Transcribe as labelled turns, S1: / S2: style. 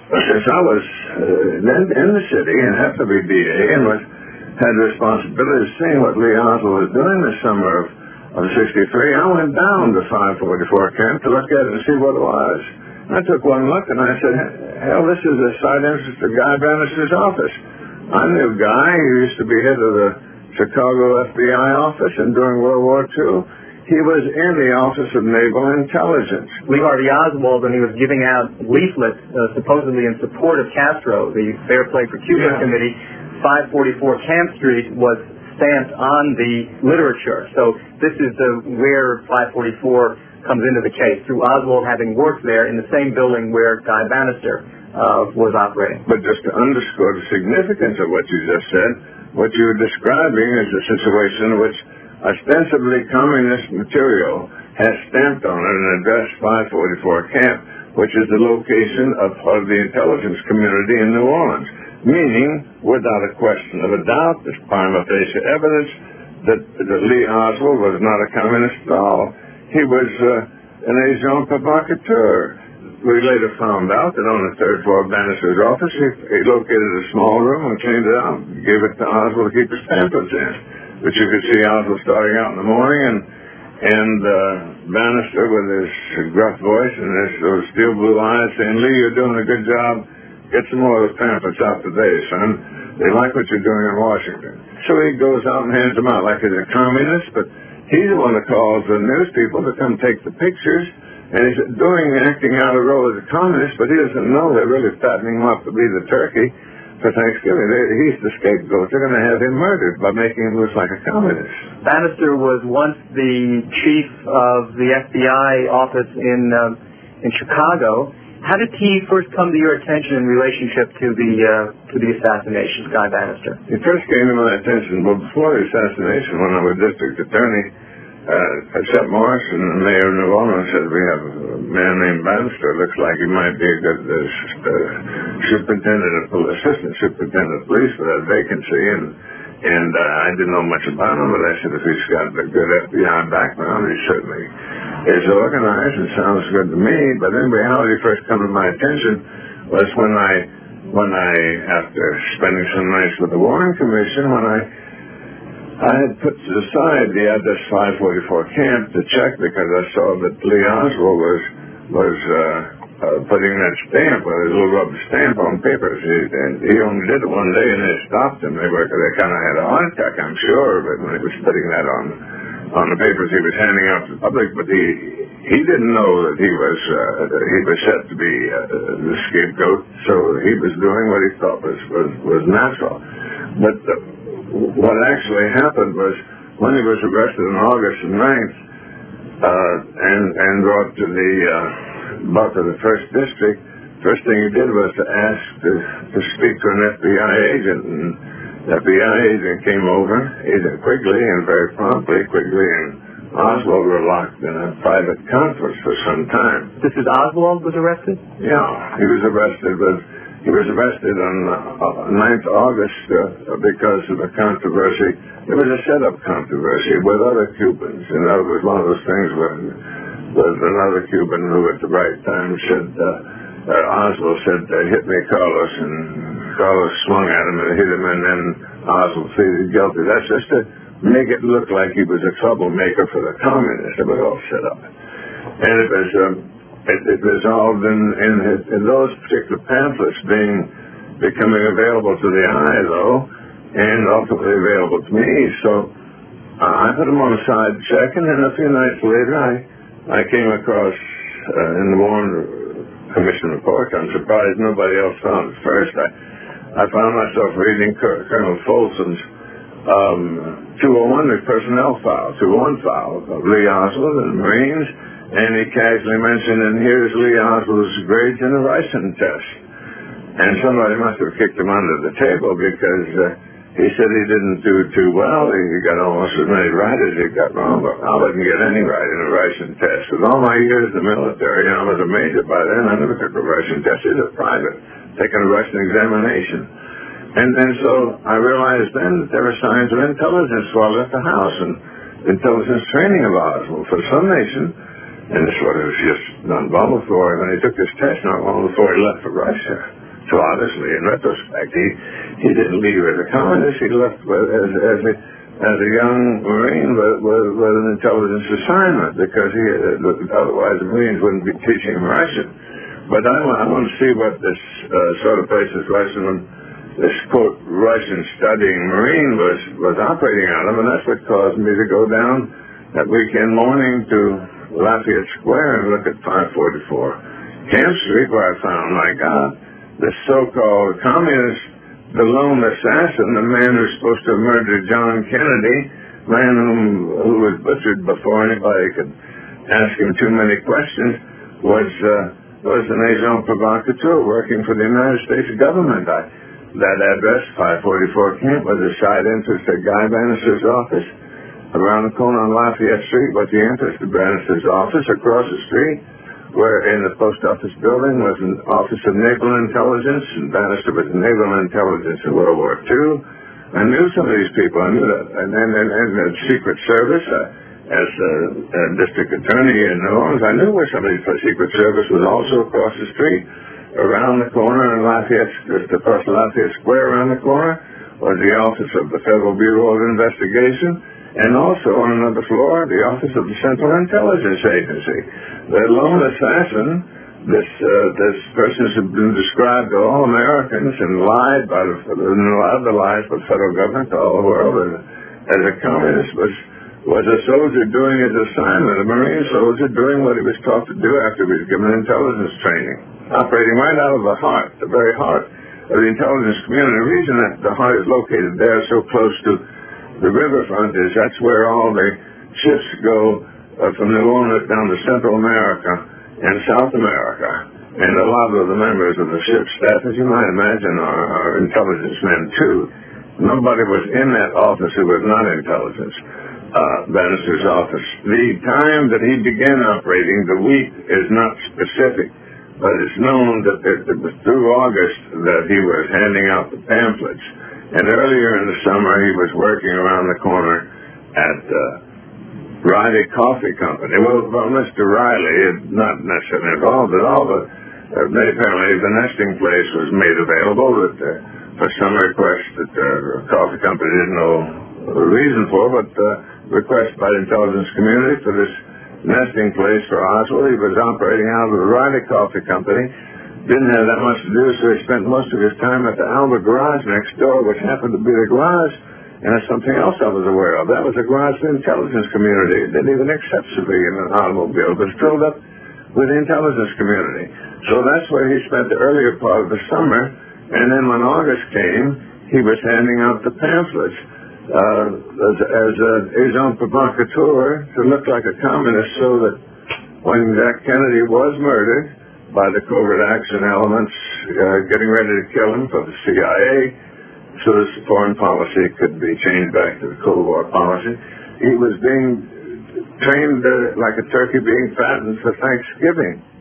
S1: Since I was then in the city and happened to be DA and had the responsibility of seeing what Lee Oswald was doing this summer of '63, I went down to 544 camp to look at it and see what it was. I took one look and I said, hell, this is a side entrance to Guy Bannister's office. I knew Guy. He used to be head of the Chicago FBI office, and during World War II, he was in the Office of Naval Intelligence.
S2: Lee Harvey Oswald, when he was giving out leaflets supposedly in support of Castro, the Fair Play for Cuba Committee, 544 Camp Street was stamped on the literature. So this is where 544 comes into the case, through Oswald having worked there in the same building where Guy Bannister was operating.
S1: But just to underscore the significance of what you just said, what you were describing is a situation in which ostensibly communist material has stamped on it and addressed 544 Camp, which is the location of the intelligence community in New Orleans, meaning, without a question of a doubt, there's prima facie evidence that Lee Oswald was not a communist at all. He was an agent provocateur. We later found out that on the third floor of Bannister's office, he located a small room and cleaned it out and gave it to Oswald to keep his pamphlets in. But you could see Oswald starting out in the morning and Bannister with his gruff voice and those steel blue eyes saying, Lee, you're doing a good job. Get some more of those pamphlets out today, son. They like what you're doing in Washington. So he goes out and hands them out like he's a communist, but he's the one that calls the news people to come take the pictures, and he's acting out a role as a communist, but he doesn't know they're really fattening him up to be the turkey for Thanksgiving. He's the scapegoat. They're going to have him murdered by making him look like a communist.
S2: Bannister was once the chief of the FBI office in Chicago. How did he first come to your attention in relationship to the assassination, Guy Bannister?
S1: He first came to my attention, well, before the assassination, when I was district attorney, Shep Morrison, the mayor of New Orleans, said, we have a man named Bannister. Looks like he might be a good assistant superintendent of police for that vacancy. And I didn't know much about him, but I said, if he's got a good FBI background, he certainly is organized and sounds good to me. But in reality, first come to my attention was when I, after spending some nights with the Warren Commission, when I had put aside the address 544 Camp to check because I saw that Lee Oswald was putting that stamp, with his little rubber stamp on papers. He only did it one day and they stopped him. They kind of had a heart attack, I'm sure, but when he was putting that on the papers he was handing out to the public, but he didn't know that he was set to be the scapegoat, so he was doing what he thought was natural. But what actually happened was when he was arrested on August 9th and brought to the first district, first thing he did was to ask to speak to an FBI agent, and the FBI agent came over. Agent Quigley, and very promptly, Quigley and Oswald were locked in a private conference for some time.
S2: This is Oswald was arrested?
S1: Yeah, he was arrested, but he was arrested on 9th August because of a controversy. It was a set-up controversy with other Cubans. And that was one of those things where another Cuban who at the right time said, Oswald said, hit me, Carlos, and Carlos swung at him and hit him, and then Oswald pleaded guilty. That's just to make it look like he was a troublemaker for the communists. It was all set up. And it resolved in those particular pamphlets becoming available to the eye, though, and ultimately available to me. So I put them on a side check, and then a few nights later I came across in the Warren Commission report. I'm surprised nobody else found it first. I found myself reading Colonel Folsom's 201, the personnel file, 201 file of Lee Oswald and the Marines, and he casually mentioned, and here's Lee Oswald's grades in the Ricin test. And somebody must have kicked him under the table because he said he didn't do too well. He got almost as many right as he got wrong, but I wouldn't get any right in a Ricin test. With all my years in the military, I was a major by then. I never took a Ricin test. It was a private, taking a Ricin examination. And so I realized then that there were signs of intelligence while I left the house, and intelligence training of Oswald. For some nation And this was just done long before, when he took this test not long before he left for Russia. So obviously, in retrospect, he didn't leave as a communist. He left as a young Marine with an intelligence assignment, because otherwise the Marines wouldn't be teaching him Russian. But I want to see what this sort of place is this quote Russian studying Marine was operating out of, and that's what caused me to go down that weekend morning to Lafayette Square and look at 544 Camp Street, where I found, my God, this so-called communist, the lone assassin, the man who's supposed to have murdered John Kennedy, man who was butchered before anybody could ask him too many questions, was an agent provocateur working for the United States government. That address, 544 Camp, was a side entrance to Guy Bannister's office. Around the corner on Lafayette Street was the entrance to Bannister's office. Across the street, where in the post office building, was an office of naval intelligence, and Bannister was naval intelligence in World War II. I knew some of these people. I knew that. And the Secret Service, as district attorney in New Orleans, I knew where somebody for Secret Service was also across the street. Around the corner in Lafayette, just across Lafayette Square around the corner, was the office of the Federal Bureau of Investigation. And also on another floor, the Office of the Central Intelligence Agency. The lone assassin, this person has been described to all Americans and lied by the lies by the federal government to all the world as a communist, was a soldier doing his assignment, a Marine soldier doing what he was taught to do after he was given intelligence training, operating right out of the heart, the very heart of the intelligence community. The reason that the heart is located there so close to the riverfront is that's where all the ships go from New Orleans down to Central America and South America. And a lot of the members of the ship staff, as you might imagine, are intelligence men too. Nobody was in that office who was not intelligence. Bannister's office. The time that he began operating, the week, is not specific, but it's known that it was through August that he was handing out the pamphlets. And earlier in the summer, he was working around the corner at Riley Coffee Company. Well, Mr. Riley is not necessarily involved at all, but apparently the nesting place was made available for some request that the coffee company didn't know the reason for, but request by the intelligence community for this nesting place for Oswald. He was operating out of the Riley Coffee Company. Didn't have that much to do, so he spent most of his time at the Alba garage next door, which happened to be the garage, and that's something else I was aware of. That was a garage for the intelligence community. It didn't even accept to be in an automobile, but it's filled up with the intelligence community. So that's where he spent the earlier part of the summer, and then when August came, he was handing out the pamphlets as an agent provocateur to look like a communist, so that when Jack Kennedy was murdered by the covert action elements getting ready to kill him for the CIA, so that foreign policy could be changed back to the Cold War policy, he was being trained like a turkey being fattened for Thanksgiving.